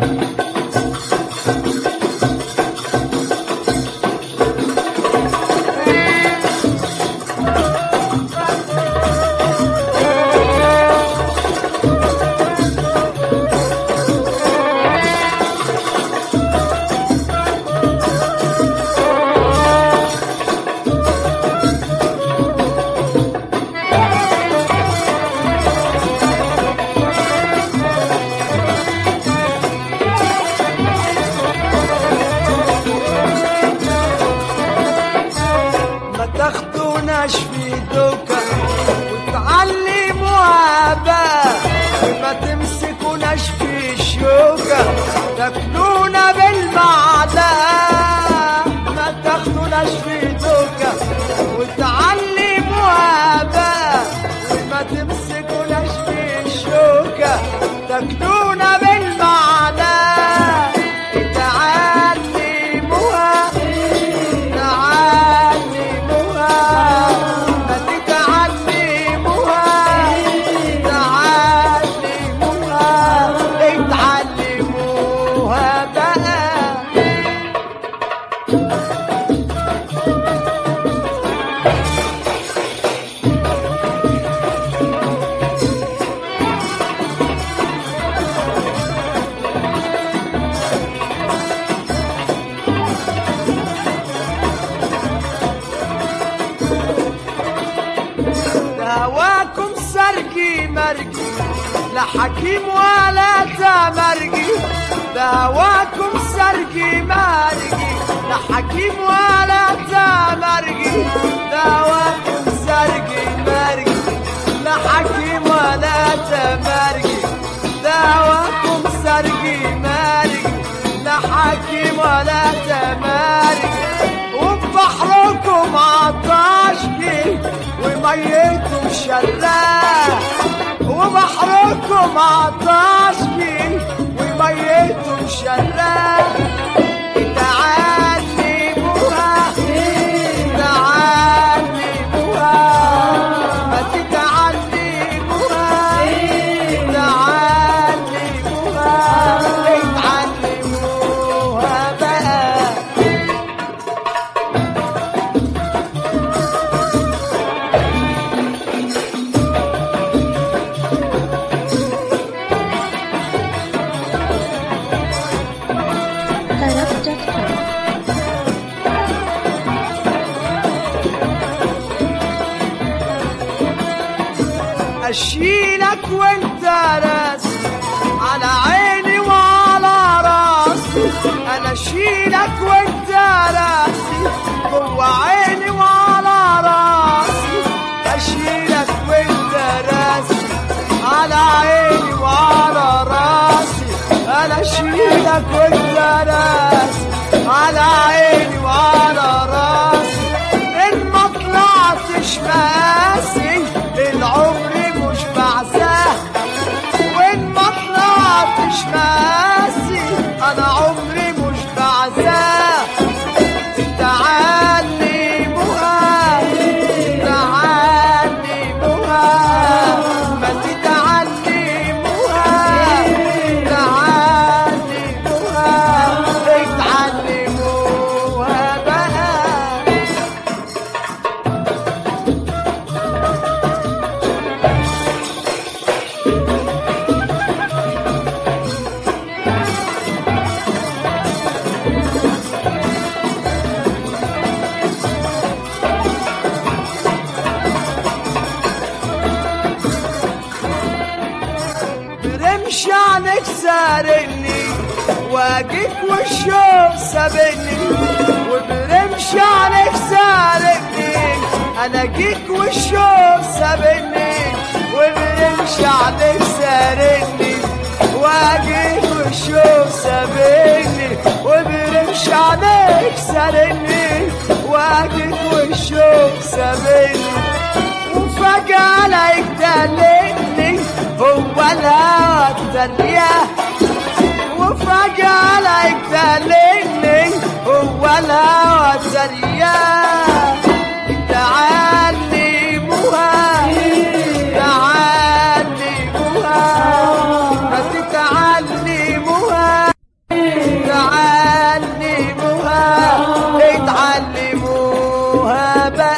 تاخدوناش في دوكا وتعلموها بقى، وما تمسكوناش في الشوكة تاكلونا بالمعلقة. ما تاخدوناش في دوكا وتعلموها بقى، وما تمسكوناش في الشوكة تاكلونا بالمعلقة. هواكم سرجي مرجي لا حكيم ولا تمرجي، ده هواكم سرجي مرجي لا حكيم ولا تمرجي، ده هواكم سرجي مرجي لا حكيم ولا تمرجي، ده هواكم سرجي مرجي لا حكيم ولا تمرجي. وبحركم عطاشكي وميتكم شراح، وبحركم عطاشكي وميتكم شراح. تعلموها تعلموها ما تتعلموها تعلموها اتعلموها بقى. أشيلك وانت راسي على عيني وعلى راسي، أنا أشيلك وانت راسي جوا عيني وعلى راسي، أشيلك وانت راسي على عيني وعلى راسي، أنا أشيلك وانت راسي على عيني وعلى راسي. إن ما طلعتش مقاسي العمر مش بعزاه، وإن ما طلعتش مقاسي أنا عمري مش بعزاه. تعلموها تعلموها ما تتعلموها تعلموها اتعلموها بقى. برمش عنك سارقني واجيك والشوق سابقني، وبرمش عنك سارقني انا جيك والشوق سابقني، وبرمش عنك سارقني واجيك والشوق سابقني، وبرمش عنك سارقني واجيك والشوق سابقني. وفجأة لقيت دلقني هو الهوى التانية، وفجأة لقيت دلقني هو الهوى التانية. تعلموها تعلموها ما تتعلموها مهابة